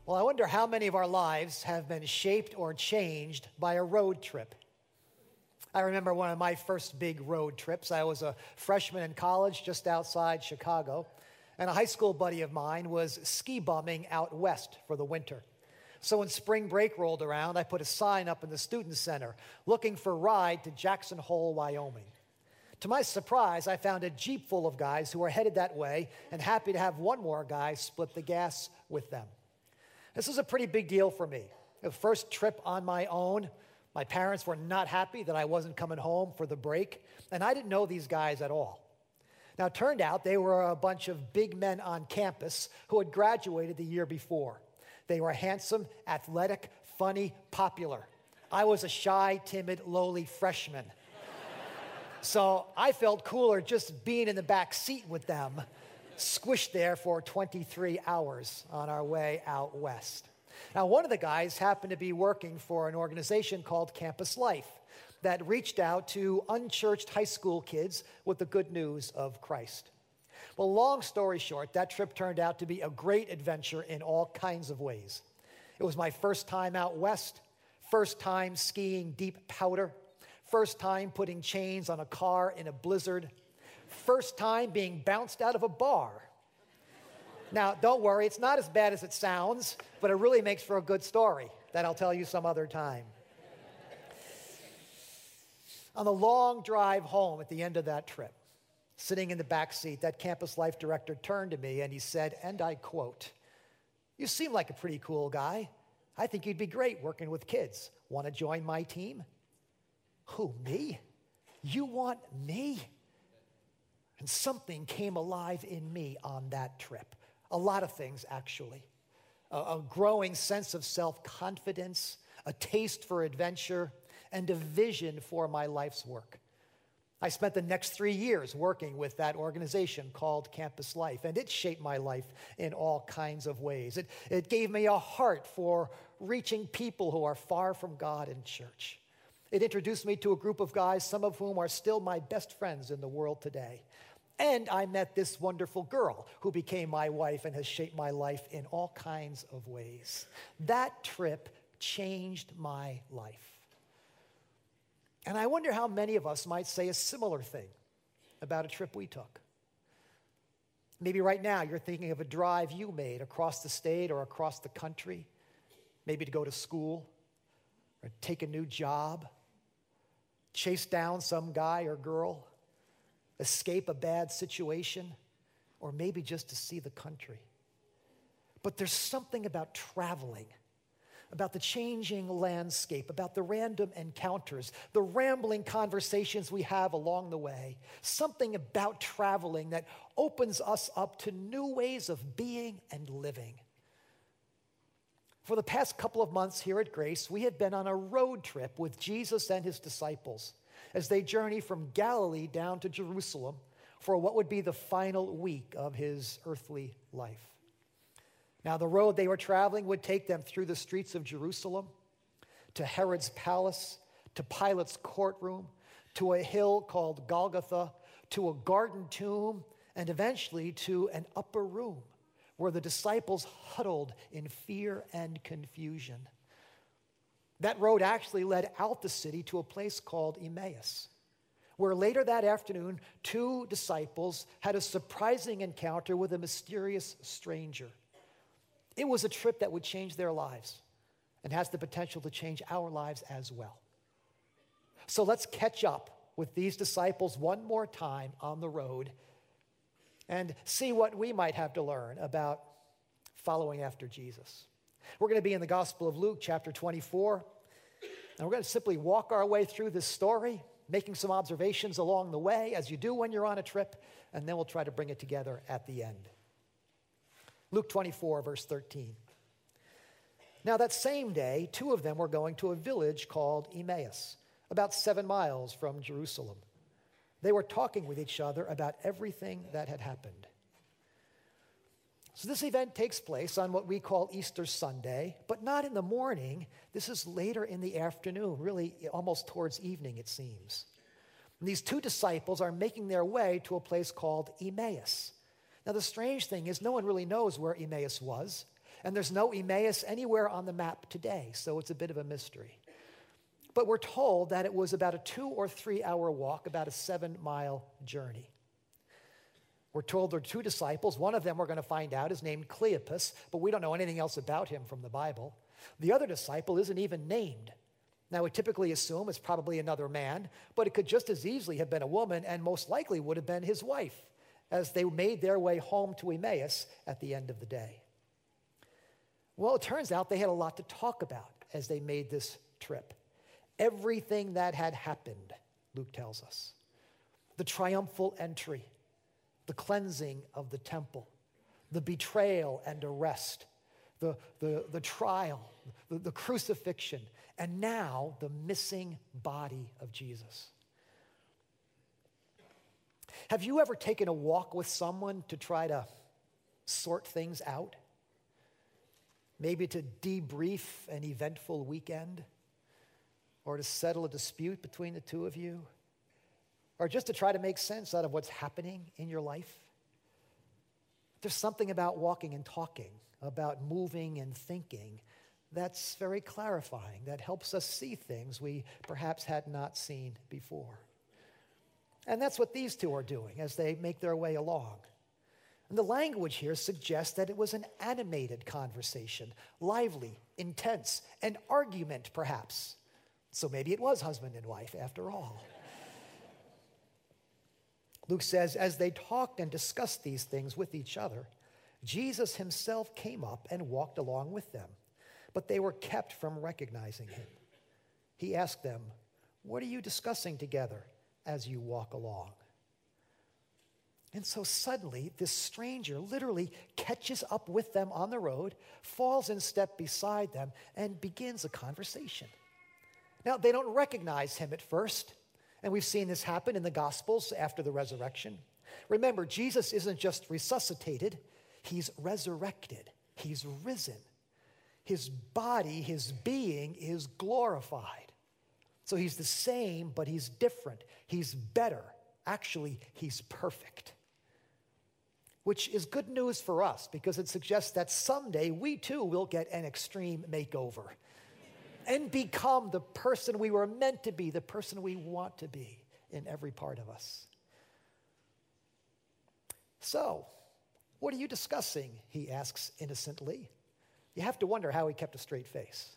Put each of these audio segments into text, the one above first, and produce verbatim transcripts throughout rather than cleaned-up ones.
Well, I wonder how many of our lives have been shaped or changed by a road trip. I remember one of my first big road trips. I was a freshman in college just outside Chicago, and a high school buddy of mine was ski bumming out west for the winter. So when spring break rolled around, I put a sign up in the student center looking for a ride to Jackson Hole, Wyoming. To my surprise, I found a Jeep full of guys who were headed that way and happy to have one more guy split the gas with them. This was a pretty big deal for me. The first trip on my own. My parents were not happy that I wasn't coming home for the break, and I didn't know these guys at all. Now, it turned out they were a bunch of big men on campus who had graduated the year before. They were handsome, athletic, funny, popular. I was a shy, timid, lowly freshman. So I felt cooler just being in the back seat with them, squished there for twenty-three hours on our way out west. Now, one of the guys happened to be working for an organization called Campus Life that reached out to unchurched high school kids with the good news of Christ. Well, long story short, that trip turned out to be a great adventure in all kinds of ways. It was my first time out west, first time skiing deep powder, first time putting chains on a car in a blizzard, first time being bounced out of a bar. Now, don't worry, it's not as bad as it sounds, but it really makes for a good story that I'll tell you some other time. On the long drive home at the end of that trip, sitting in the back seat, that Campus Life director turned to me and he said, and I quote, "You seem like a pretty cool guy. I think you'd be great working with kids. Want to join my team?" Who, me? You want me? And something came alive in me on that trip. A lot of things, actually. A, a growing sense of self-confidence, a taste for adventure, and a vision for my life's work. I spent the next three years working with that organization called Campus Life, and it shaped my life in all kinds of ways. It, it gave me a heart for reaching people who are far from God and church. It introduced me to a group of guys, some of whom are still my best friends in the world today. And I met this wonderful girl who became my wife and has shaped my life in all kinds of ways. That trip changed my life. And I wonder how many of us might say a similar thing about a trip we took. Maybe right now you're thinking of a drive you made across the state or across the country, maybe to go to school or take a new job, chase down some guy or girl, escape a bad situation, or maybe just to see the country. But there's something about traveling, about the changing landscape, about the random encounters, the rambling conversations we have along the way, something about traveling that opens us up to new ways of being and living. For the past couple of months here at Grace, we have been on a road trip with Jesus and his disciples as they journey from Galilee down to Jerusalem for what would be the final week of his earthly life. Now, the road they were traveling would take them through the streets of Jerusalem, to Herod's palace, to Pilate's courtroom, to a hill called Golgotha, to a garden tomb, and eventually to an upper room where the disciples huddled in fear and confusion. That road actually led out the city to a place called Emmaus, where later that afternoon, two disciples had a surprising encounter with a mysterious stranger. It was a trip that would change their lives and has the potential to change our lives as well. So let's catch up with these disciples one more time on the road and see what we might have to learn about following after Jesus. We're going to be in the Gospel of Luke, chapter twenty-four, and we're going to simply walk our way through this story, making some observations along the way, as you do when you're on a trip, and then we'll try to bring it together at the end. Luke twenty-four, verse thirteen. Now that same day, two of them were going to a village called Emmaus, about seven miles from Jerusalem. They were talking with each other about everything that had happened. So this event takes place on what we call Easter Sunday, but not in the morning. This is later in the afternoon, really almost towards evening, it seems. And these two disciples are making their way to a place called Emmaus. Now, the strange thing is no one really knows where Emmaus was. And there's no Emmaus anywhere on the map today, so it's a bit of a mystery. But we're told that it was about a two or three hour walk, about a seven mile journey. We're told there are two disciples. One of them, we're going to find out, is named Cleopas, but we don't know anything else about him from the Bible. The other disciple isn't even named. Now, we typically assume it's probably another man, but it could just as easily have been a woman, and most likely would have been his wife, as they made their way home to Emmaus at the end of the day. Well, it turns out they had a lot to talk about as they made this trip. Everything that had happened, Luke tells us. The triumphal entry, the cleansing of the temple, the betrayal and arrest, the, the, the trial, the, the crucifixion, and now the missing body of Jesus. Have you ever taken a walk with someone to try to sort things out? Maybe to debrief an eventful weekend, or to settle a dispute between the two of you, or just to try to make sense out of what's happening in your life? There's something about walking and talking, about moving and thinking, that's very clarifying, that helps us see things we perhaps had not seen before. And that's what these two are doing as they make their way along. And the language here suggests that it was an animated conversation, lively, intense, an argument perhaps. So maybe it was husband and wife after all. Luke says, as they talked and discussed these things with each other, Jesus himself came up and walked along with them, but they were kept from recognizing him. He asked them, "What are you discussing together as you walk along?" And so suddenly, this stranger literally catches up with them on the road, falls in step beside them, and begins a conversation. Now, they don't recognize him at first, and we've seen this happen in the Gospels after the resurrection. Remember, Jesus isn't just resuscitated, he's resurrected. He's risen. His body, his being is glorified. So he's the same, but he's different. He's better. Actually, he's perfect. Which is good news for us because it suggests that someday we too will get an extreme makeover and become the person we were meant to be, the person we want to be in every part of us. So, what are you discussing? He asks innocently. You have to wonder how he kept a straight face.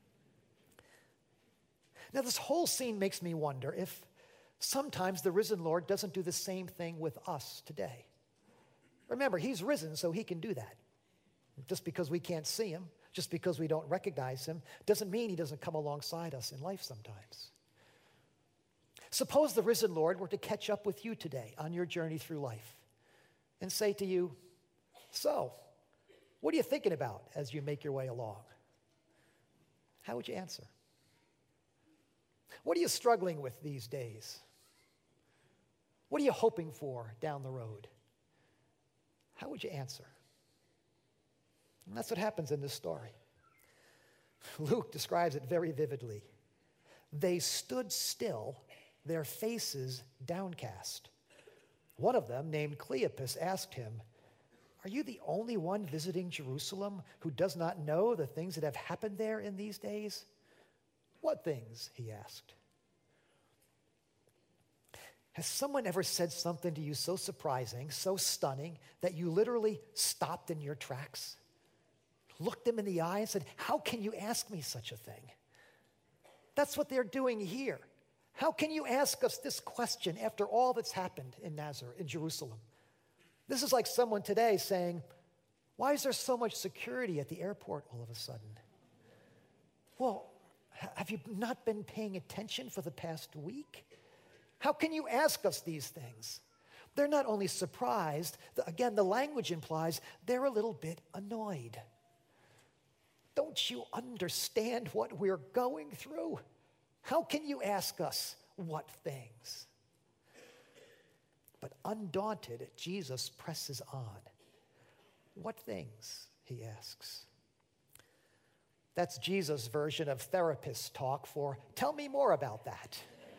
Now, this whole scene makes me wonder if sometimes the risen Lord doesn't do the same thing with us today. Remember, he's risen, so he can do that. Just because we can't see him, just because we don't recognize him, doesn't mean he doesn't come alongside us in life sometimes. Suppose the risen Lord were to catch up with you today on your journey through life and say to you, "So, what are you thinking about as you make your way along?" How would you answer? What are you struggling with these days? What are you hoping for down the road? How would you answer? And that's what happens in this story. Luke describes it very vividly. They stood still, their faces downcast. One of them, named Cleopas, asked him, "Are you the only one visiting Jerusalem who does not know the things that have happened there in these days?" "What things?" he asked. Has someone ever said something to you so surprising, so stunning, that you literally stopped in your tracks, looked them in the eye and said, "How can you ask me such a thing?" That's what they're doing here. How can you ask us this question after all that's happened in Nazareth, in Jerusalem? This is like someone today saying, "Why is there so much security at the airport all of a sudden?" Well, have you not been paying attention for the past week? How can you ask us these things? They're not only surprised, again, the language implies they're a little bit annoyed. Don't you understand what we're going through? How can you ask us what things? But undaunted, Jesus presses on. "What things?" he asks. That's Jesus' version of therapist talk for, "Tell me more about that."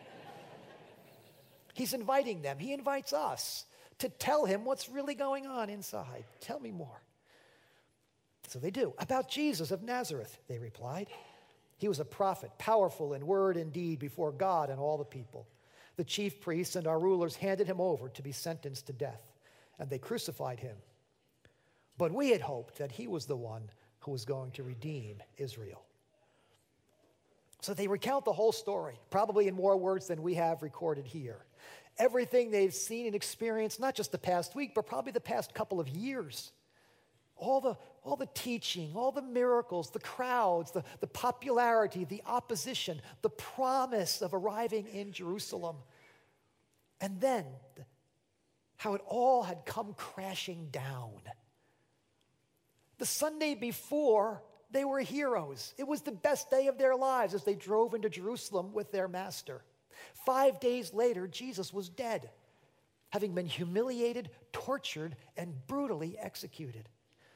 He's inviting them. He invites us to tell him what's really going on inside. Tell me more. So they do. About Jesus of Nazareth, they replied. He was a prophet, powerful in word and deed before God and all the people. The chief priests and our rulers handed him over to be sentenced to death, and they crucified him. But we had hoped that he was the one who was going to redeem Israel. So they recount the whole story, probably in more words than we have recorded here. Everything they've seen and experienced, not just the past week, but probably the past couple of years. All the, all the teaching, all the miracles, the crowds, the, the popularity, the opposition, the promise of arriving in Jerusalem. And then how it all had come crashing down. The Sunday before, they were heroes. It was the best day of their lives as they drove into Jerusalem with their master. Five days later, Jesus was dead, having been humiliated, tortured, and brutally executed.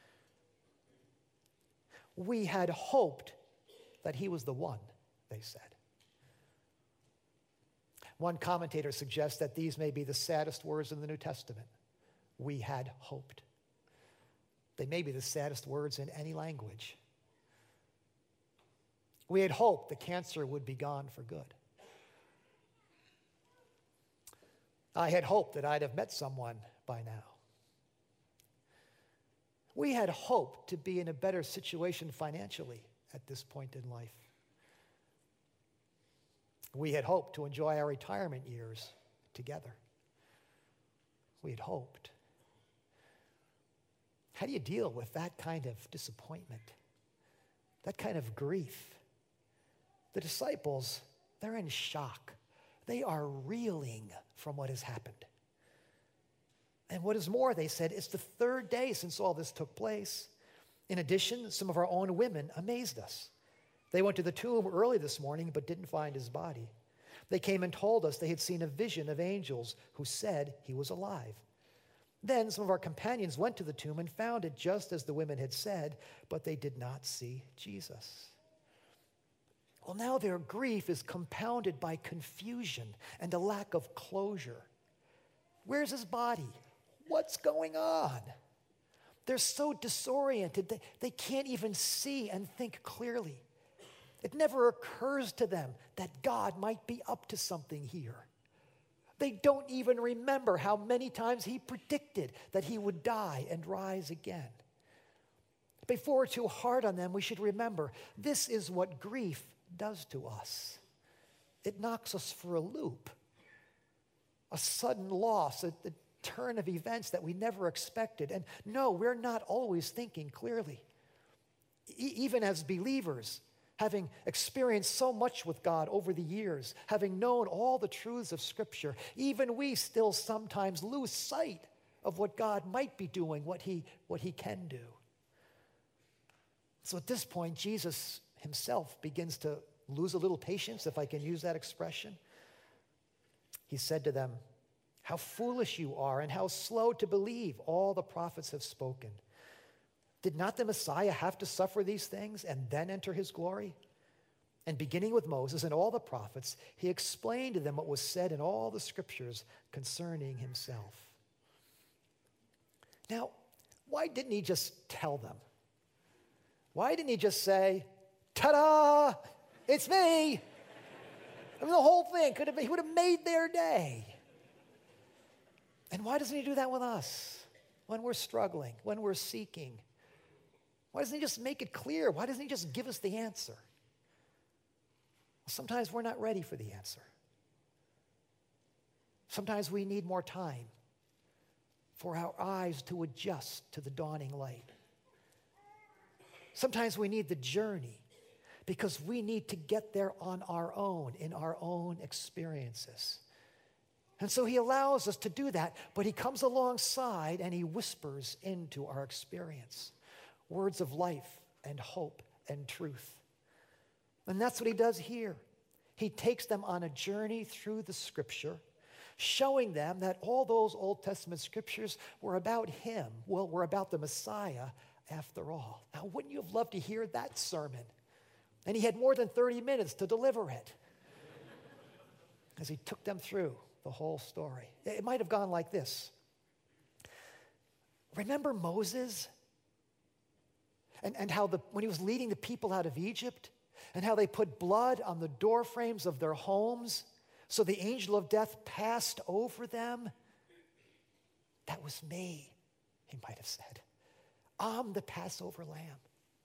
We had hoped that he was the one, they said. One commentator suggests that these may be the saddest words in the New Testament. We had hoped. They may be the saddest words in any language. We had hoped the cancer would be gone for good. I had hoped that I'd have met someone by now. We had hoped to be in a better situation financially at this point in life. We had hoped to enjoy our retirement years together. We had hoped. How do you deal with that kind of disappointment? That kind of grief? The disciples, they're in shock. They are reeling from what has happened. And what is more, they said, it's the third day since all this took place. In addition, some of our own women amazed us. They went to the tomb early this morning but didn't find his body. They came and told us they had seen a vision of angels who said he was alive. Then some of our companions went to the tomb and found it just as the women had said, but they did not see Jesus. Well, now their grief is compounded by confusion and a lack of closure. Where's his body? What's going on? They're so disoriented, they, they can't even see and think clearly. It never occurs to them that God might be up to something here. They don't even remember how many times he predicted that he would die and rise again. Before we're too hard on them, we should remember this is what grief does to us. It knocks us for a loop. A sudden loss, a, a turn of events that we never expected. And no, we're not always thinking clearly. E- even as believers, having experienced so much with God over the years, having known all the truths of Scripture, even we still sometimes lose sight of what God might be doing, what he, what he can do. So at this point, Jesus himself begins to lose a little patience, if I can use that expression. He said to them, "How foolish you are and how slow to believe all the prophets have spoken. Did not the Messiah have to suffer these things and then enter his glory?" And beginning with Moses and all the prophets, he explained to them what was said in all the scriptures concerning himself. Now, why didn't he just tell them? Why didn't he just say, "Ta-da, it's me"? I mean, the whole thing could have been, he would have made their day. And why doesn't he do that with us when we're struggling, when we're seeking? Why doesn't he just make it clear? Why doesn't he just give us the answer? Well, sometimes we're not ready for the answer. Sometimes we need more time for our eyes to adjust to the dawning light. Sometimes we need the journey because we need to get there on our own, in our own experiences. And so he allows us to do that, but he comes alongside and he whispers into our experience words of life and hope and truth. And that's what he does here. He takes them on a journey through the scripture, showing them that all those Old Testament scriptures were about him. Well, were about the Messiah after all. Now, wouldn't you have loved to hear that sermon? And he had more than thirty minutes to deliver it as he took them through the whole story. It might have gone like this. Remember Moses? And, and how the, when he was leading the people out of Egypt, and how they put blood on the door frames of their homes so the angel of death passed over them. That was me, he might have said. I'm the Passover lamb.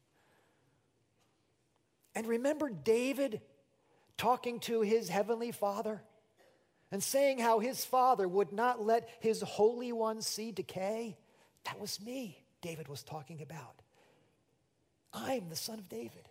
And remember David talking to his heavenly Father and saying how his Father would not let his Holy One see decay? That was me David was talking about. I'm the son of David.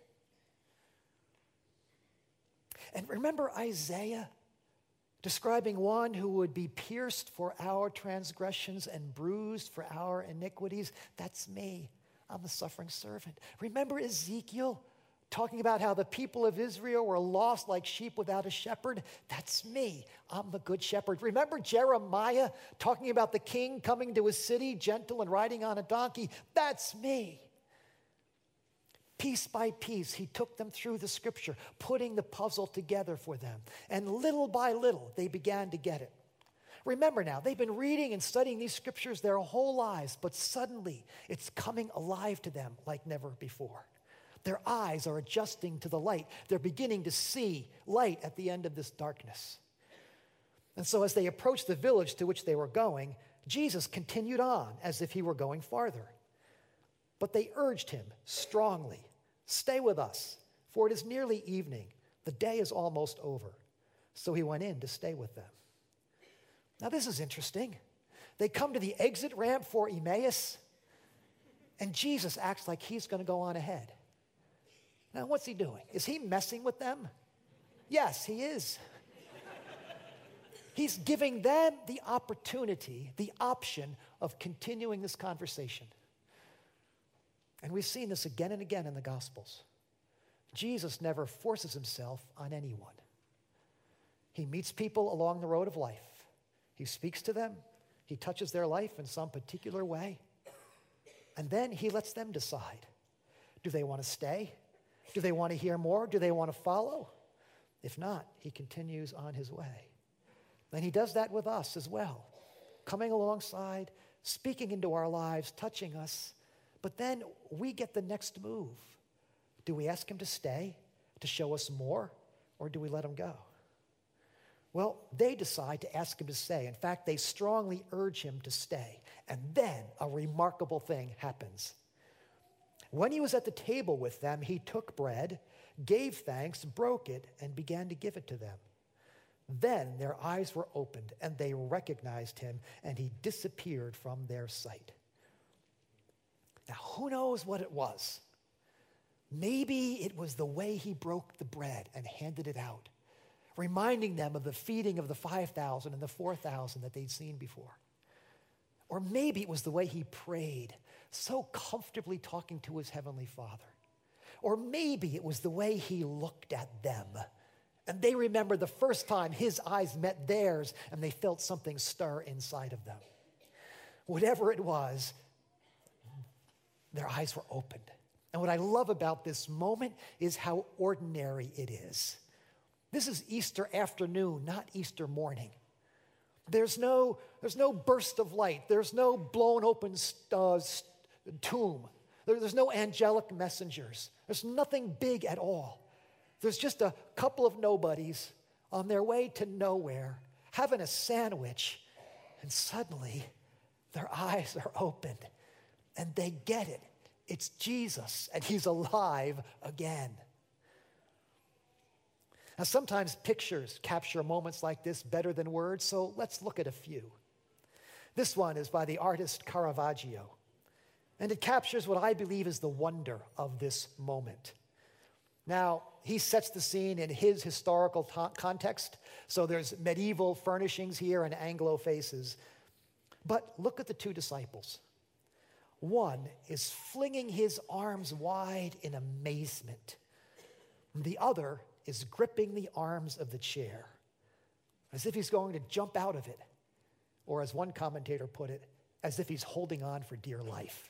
And remember Isaiah describing one who would be pierced for our transgressions and bruised for our iniquities? That's me. I'm the suffering servant. Remember Ezekiel talking about how the people of Israel were lost like sheep without a shepherd? That's me. I'm the good shepherd. Remember Jeremiah talking about the king coming to his city, gentle and riding on a donkey? That's me. Piece by piece, he took them through the scripture, putting the puzzle together for them. And little by little, they began to get it. Remember now, they've been reading and studying these scriptures their whole lives, but suddenly it's coming alive to them like never before. Their eyes are adjusting to the light. They're beginning to see light at the end of this darkness. And so as they approached the village to which they were going, Jesus continued on as if he were going farther. But they urged him strongly, "Stay with us, for it is nearly evening. The day is almost over." So he went in to stay with them. Now this is interesting. They come to the exit ramp for Emmaus, and Jesus acts like he's going to go on ahead. Now what's he doing? Is he messing with them? Yes, he is. He's giving them the opportunity, the option of continuing this conversation. And we've seen this again and again in the Gospels. Jesus never forces himself on anyone. He meets people along the road of life. He speaks to them. He touches their life in some particular way. And then he lets them decide. Do they want to stay? Do they want to hear more? Do they want to follow? If not, he continues on his way. And he does that with us as well, coming alongside, speaking into our lives, touching us. But then we get the next move. Do we ask him to stay, to show us more, or do we let him go? Well, they decide to ask him to stay. In fact, they strongly urge him to stay. And then a remarkable thing happens. When he was at the table with them, he took bread, gave thanks, broke it, and began to give it to them. Then their eyes were opened, and they recognized him, and he disappeared from their sight. Now, who knows what it was? Maybe it was the way he broke the bread and handed it out, reminding them of the feeding of the five thousand and the four thousand that they'd seen before. Or maybe it was the way he prayed, so comfortably talking to his heavenly Father. Or maybe it was the way he looked at them, and they remembered the first time his eyes met theirs, and they felt something stir inside of them. Whatever it was, their eyes were opened. And what I love about this moment is how ordinary it is. This is Easter afternoon, not Easter morning. There's no, there's no burst of light. There's no blown open uh, tomb. There, there's no angelic messengers. There's nothing big at all. There's just a couple of nobodies on their way to nowhere, having a sandwich, and suddenly their eyes are opened. And they get it. It's Jesus, and he's alive again. Now, sometimes pictures capture moments like this better than words, so let's look at a few. This one is by the artist Caravaggio, and it captures what I believe is the wonder of this moment. Now, he sets the scene in his historical t- context, so there's medieval furnishings here and Anglo faces. But look at the two disciples. One is flinging his arms wide in amazement. The other is gripping the arms of the chair, as if he's going to jump out of it, or as one commentator put it, as if he's holding on for dear life.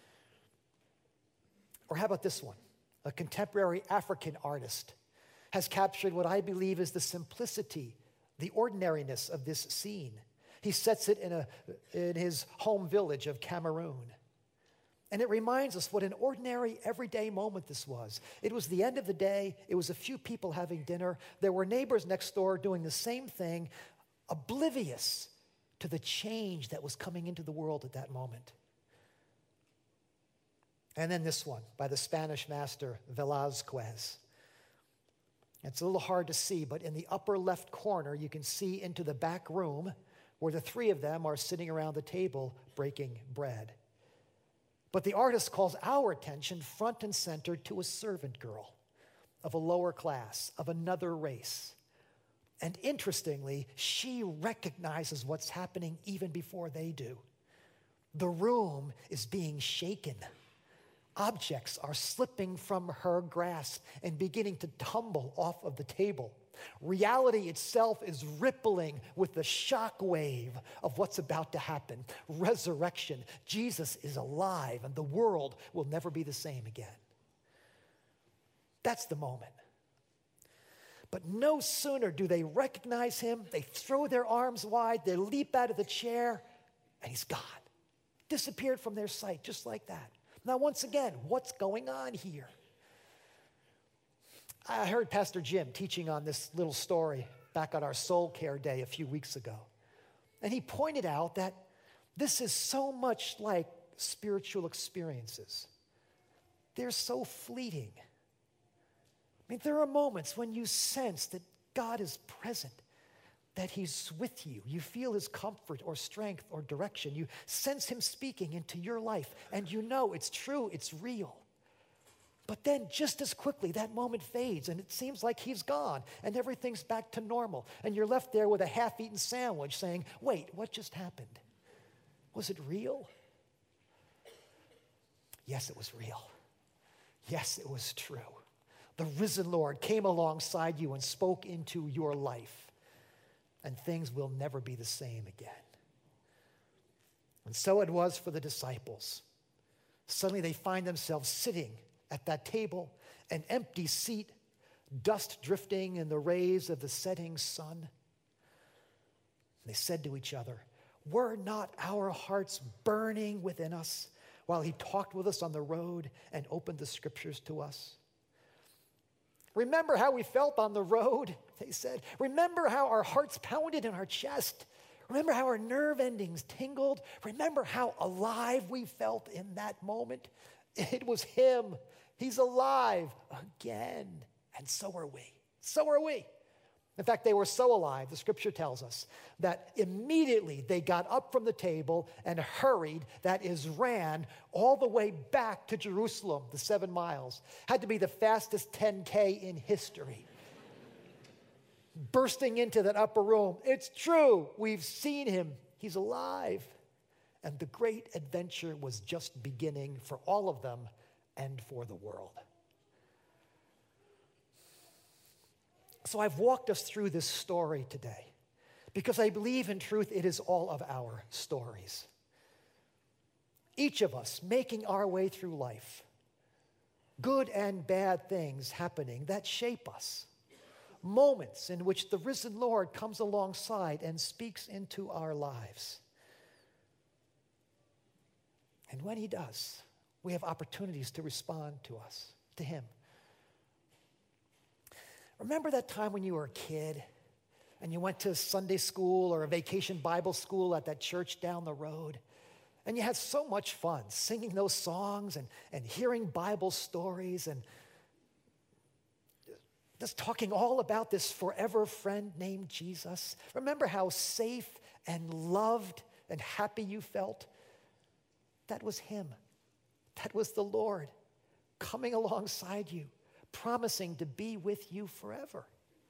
Or how about this one? A contemporary African artist has captured what I believe is the simplicity, the ordinariness of this scene. He sets it in, a, in his home village of Cameroon. And it reminds us what an ordinary, everyday moment this was. It was the end of the day. It was a few people having dinner. There were neighbors next door doing the same thing, oblivious to the change that was coming into the world at that moment. And then this one by the Spanish master Velázquez. It's a little hard to see, but in the upper left corner, you can see into the back room where the three of them are sitting around the table breaking bread. But the artist calls our attention front and center to a servant girl of a lower class, of another race. And interestingly, she recognizes what's happening even before they do. The room is being shaken. Objects are slipping from her grasp and beginning to tumble off of the table. Reality itself is rippling with the shock wave of what's about to happen. Resurrection. Jesus is alive, and the world will never be the same again. That's the moment. But no sooner do they recognize him, they throw their arms wide, they leap out of the chair, and he's gone. Disappeared from their sight, just like that. Now, once again, what's going on here? I heard Pastor Jim teaching on this little story back on our Soul Care Day a few weeks ago. And he pointed out that this is so much like spiritual experiences. They're so fleeting. I mean, there are moments when you sense that God is present, that he's with you. You feel his comfort or strength or direction. You sense him speaking into your life, and you know it's true, it's real. But then just as quickly, that moment fades, and it seems like he's gone, and everything's back to normal. And you're left there with a half-eaten sandwich saying, wait, what just happened? Was it real? Yes, it was real. Yes, it was true. The risen Lord came alongside you and spoke into your life, and things will never be the same again. And so it was for the disciples. Suddenly they find themselves sitting at that table, an empty seat, dust drifting in the rays of the setting sun. They said to each other, were not our hearts burning within us while he talked with us on the road and opened the scriptures to us? Remember how we felt on the road, they said. Remember how our hearts pounded in our chest. Remember how our nerve endings tingled. Remember how alive we felt in that moment. It was him. He's alive again. And so are we. So are we. In fact, they were so alive, the scripture tells us, that immediately they got up from the table and hurried, that is, ran all the way back to Jerusalem, the seven miles. Had to be the fastest ten K in history. Bursting into that upper room. It's true. We've seen him. He's alive. And the great adventure was just beginning for all of them and for the world. So I've walked us through this story today because I believe in truth it is all of our stories. Each of us making our way through life, good and bad things happening that shape us, moments in which the risen Lord comes alongside and speaks into our lives. And when he does, we have opportunities to respond to us, to him. Remember that time when you were a kid and you went to Sunday school or a vacation Bible school at that church down the road, and you had so much fun singing those songs and, and hearing Bible stories and just talking all about this forever friend named Jesus? Remember how safe and loved and happy you felt? That was him. That was the Lord coming alongside you, promising to be with you forever.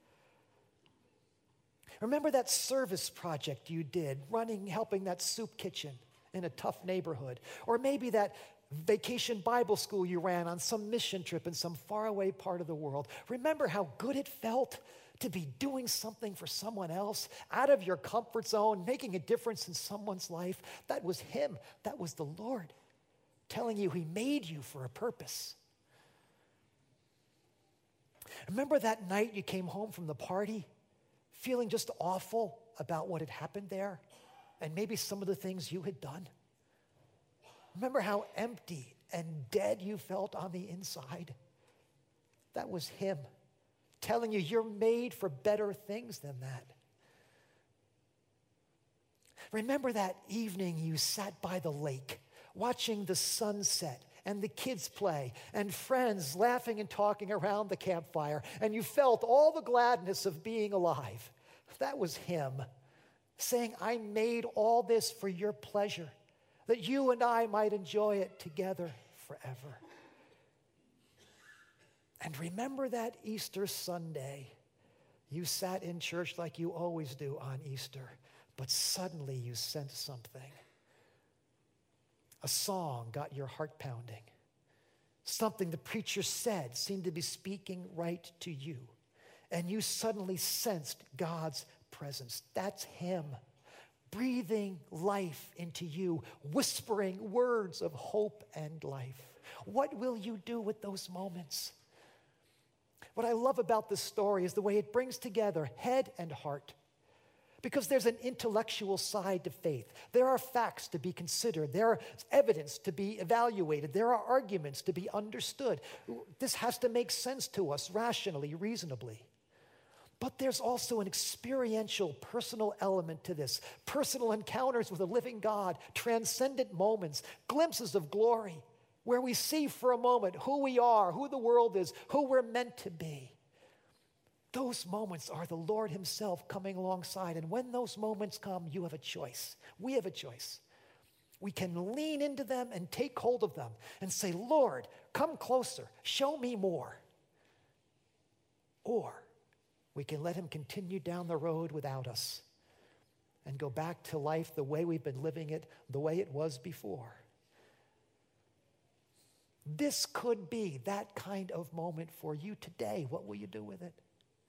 Remember that service project you did, running, helping that soup kitchen in a tough neighborhood? Or maybe that vacation Bible school you ran on some mission trip in some faraway part of the world. Remember how good it felt to be doing something for someone else, out of your comfort zone, making a difference in someone's life? That was him. That was the Lord telling you he made you for a purpose. Remember that night you came home from the party, feeling just awful about what had happened there, and maybe some of the things you had done? Remember how empty and dead you felt on the inside? That was him telling you you're made for better things than that. Remember that evening you sat by the lake, watching the sunset and the kids play and friends laughing and talking around the campfire, and you felt all the gladness of being alive. That was him saying, I made all this for your pleasure, that you and I might enjoy it together forever. And remember that Easter Sunday, you sat in church like you always do on Easter, but suddenly you sensed something. A song got your heart pounding. Something the preacher said seemed to be speaking right to you. And you suddenly sensed God's presence. That's him breathing life into you, whispering words of hope and life. What will you do with those moments? What I love about this story is the way it brings together head and heart. Because there's an intellectual side to faith. There are facts to be considered. There are evidence to be evaluated. There are arguments to be understood. This has to make sense to us rationally, reasonably. But there's also an experiential, personal element to this. Personal encounters with a living God, transcendent moments, glimpses of glory, where we see for a moment who we are, who the world is, who we're meant to be. Those moments are the Lord himself coming alongside. And when those moments come, you have a choice. We have a choice. We can lean into them and take hold of them and say, Lord, come closer. Show me more. Or we can let him continue down the road without us and go back to life the way we've been living it, the way it was before. This could be that kind of moment for you today. What will you do with it?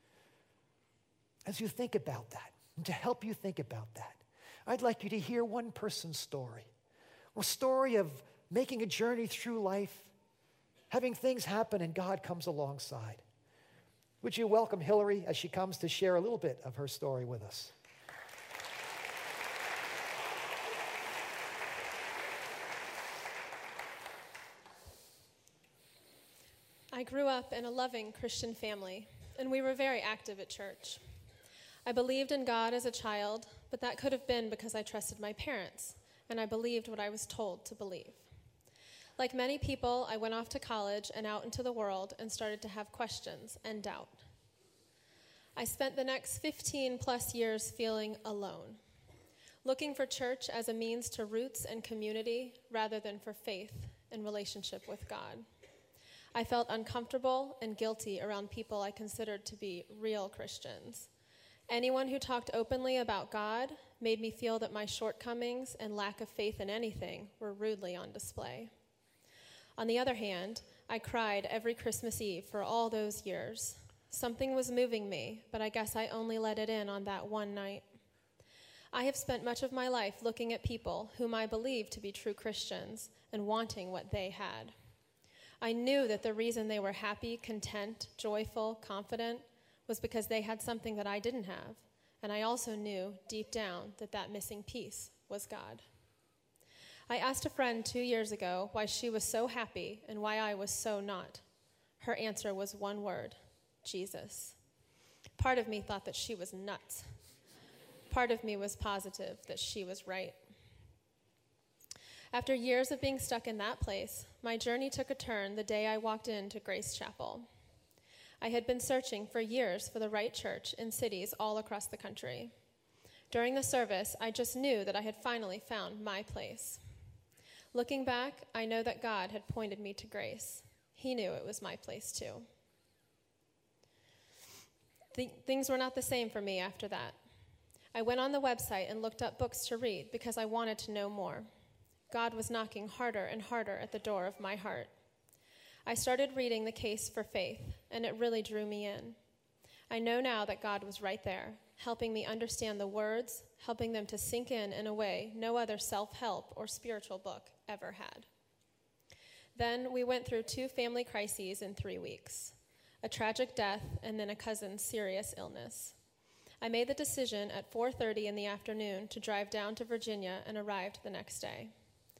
As you think about that, and to help you think about that, I'd like you to hear one person's story. A story of making a journey through life, having things happen, and God comes alongside. Would you welcome Hillary as she comes to share a little bit of her story with us? I grew up in a loving Christian family, and we were very active at church. I believed in God as a child, but that could have been because I trusted my parents, and I believed what I was told to believe. Like many people, I went off to college and out into the world and started to have questions and doubt. I spent the next fifteen plus years feeling alone, looking for church as a means to roots and community rather than for faith and relationship with God. I felt uncomfortable and guilty around people I considered to be real Christians. Anyone who talked openly about God made me feel that my shortcomings and lack of faith in anything were rudely on display. On the other hand, I cried every Christmas Eve for all those years. Something was moving me, but I guess I only let it in on that one night. I have spent much of my life looking at people whom I believed to be true Christians and wanting what they had. I knew that the reason they were happy, content, joyful, confident was because they had something that I didn't have, and I also knew deep down that that missing piece was God. I asked a friend two years ago why she was so happy and why I was so not. Her answer was one word: Jesus. Part of me thought that she was nuts. Part of me was positive that she was right. After years of being stuck in that place, my journey took a turn the day I walked into Grace Chapel. I had been searching for years for the right church in cities all across the country. During the service, I just knew that I had finally found my place. Looking back, I know that God had pointed me to Grace. He knew it was my place too. Th- things were not the same for me after that. I went on the website and looked up books to read because I wanted to know more. God was knocking harder and harder at the door of my heart. I started reading The Case for Faith, and it really drew me in. I know now that God was right there, helping me understand the words, helping them to sink in in a way no other self-help or spiritual book ever had. Then we went through two family crises in three weeks, a tragic death and then a cousin's serious illness. I made the decision at four thirty in the afternoon to drive down to Virginia and arrived the next day.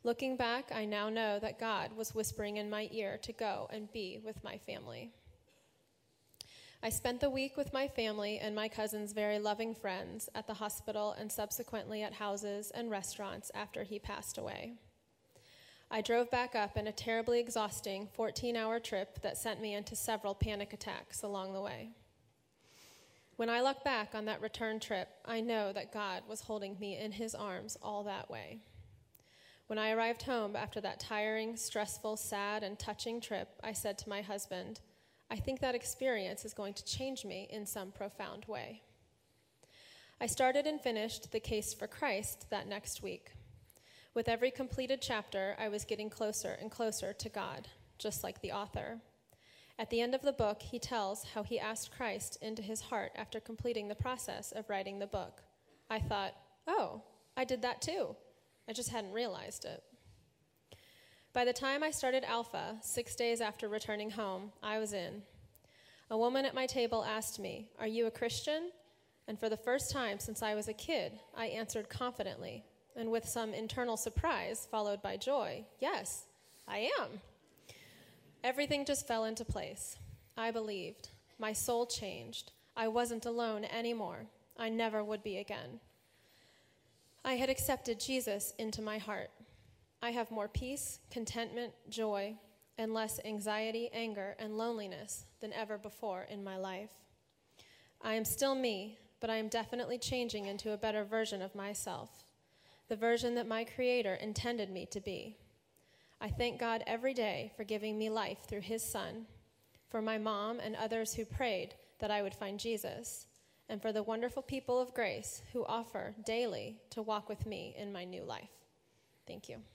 Looking back, I now know that God was whispering in my ear to go and be with my family. I spent the week with my family and my cousin's very loving friends at the hospital and subsequently at houses and restaurants after he passed away. I drove back up in a terribly exhausting fourteen-hour trip that sent me into several panic attacks along the way. When I look back on that return trip, I know that God was holding me in his arms all that way. When I arrived home after that tiring, stressful, sad, and touching trip, I said to my husband, I think that experience is going to change me in some profound way. I started and finished The Case for Christ that next week. With every completed chapter, I was getting closer and closer to God, just like the author. At the end of the book, he tells how he asked Christ into his heart after completing the process of writing the book. I thought, oh, I did that too. I just hadn't realized it. By the time I started Alpha, six days after returning home, I was in. A woman at my table asked me, "Are you a Christian?" And for the first time since I was a kid, I answered confidently, and with some internal surprise, followed by joy, "Yes, I am." Everything just fell into place. I believed. My soul changed. I wasn't alone anymore. I never would be again. I had accepted Jesus into my heart. I have more peace, contentment, joy, and less anxiety, anger, and loneliness than ever before in my life. I am still me, but I am definitely changing into a better version of myself, the version that my Creator intended me to be. I thank God every day for giving me life through his Son, for my mom and others who prayed that I would find Jesus, and for the wonderful people of Grace who offer daily to walk with me in my new life. Thank you.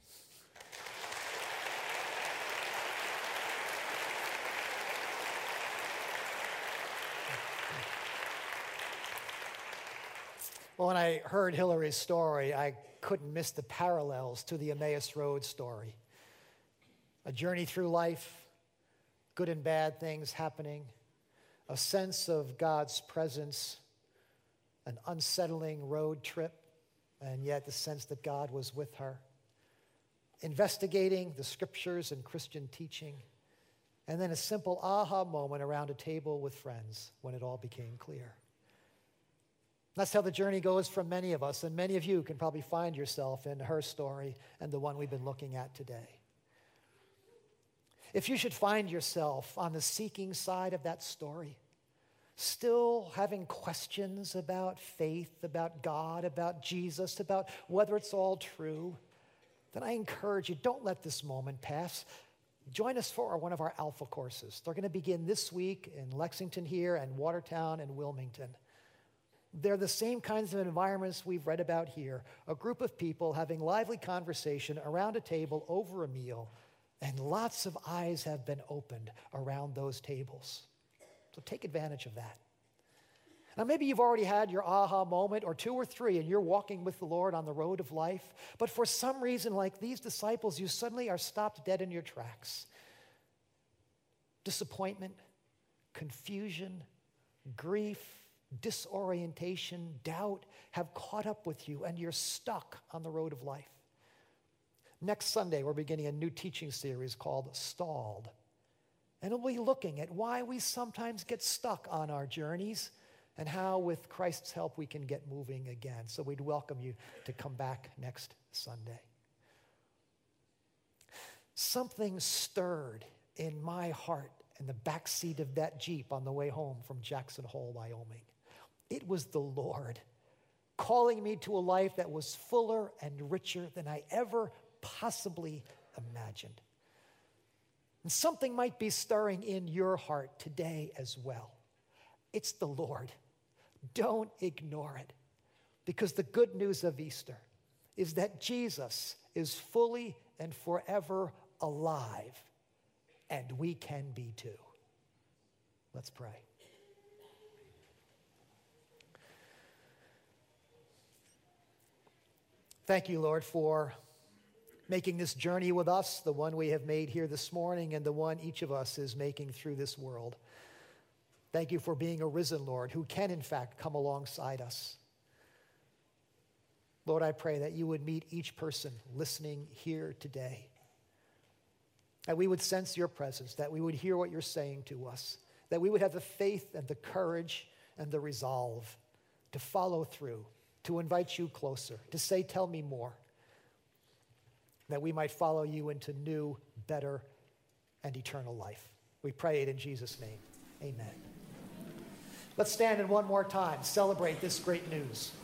Well, when I heard Hillary's story, I couldn't miss the parallels to the Emmaus Road story. A journey through life, good and bad things happening, a sense of God's presence, an unsettling road trip, and yet the sense that God was with her. Investigating the scriptures and Christian teaching, and then a simple aha moment around a table with friends when it all became clear. That's how the journey goes for many of us, and many of you can probably find yourself in her story and the one we've been looking at today. If you should find yourself on the seeking side of that story, still having questions about faith, about God, about Jesus, about whether it's all true, then I encourage you, don't let this moment pass. Join us for one of our Alpha courses. They're going to begin this week in Lexington here and Watertown and Wilmington. They're the same kinds of environments we've read about here, a group of people having lively conversation around a table over a meal, and lots of eyes have been opened around those tables. So take advantage of that. Now, maybe you've already had your aha moment or two or three, and you're walking with the Lord on the road of life, but for some reason, like these disciples, you suddenly are stopped dead in your tracks. Disappointment, confusion, grief, disorientation, doubt have caught up with you, and you're stuck on the road of life. Next Sunday, we're beginning a new teaching series called Stalled. And we'll be looking at why we sometimes get stuck on our journeys and how, with Christ's help, we can get moving again. So we'd welcome you to come back next Sunday. Something stirred in my heart in the backseat of that Jeep on the way home from Jackson Hole, Wyoming. It was the Lord calling me to a life that was fuller and richer than I ever possibly imagined. And something might be stirring in your heart today as well. It's the Lord. Don't ignore it. Because the good news of Easter is that Jesus is fully and forever alive, and we can be too. Let's pray. Thank you, Lord, for making this journey with us, the one we have made here this morning and the one each of us is making through this world. Thank you for being a risen Lord who can, in fact, come alongside us. Lord, I pray that you would meet each person listening here today, that we would sense your presence, that we would hear what you're saying to us, that we would have the faith and the courage and the resolve to follow through, to invite you closer, to say, tell me more, that we might follow you into new, better, and eternal life. We pray it in Jesus' name. Amen. Let's stand and one more time celebrate this great news.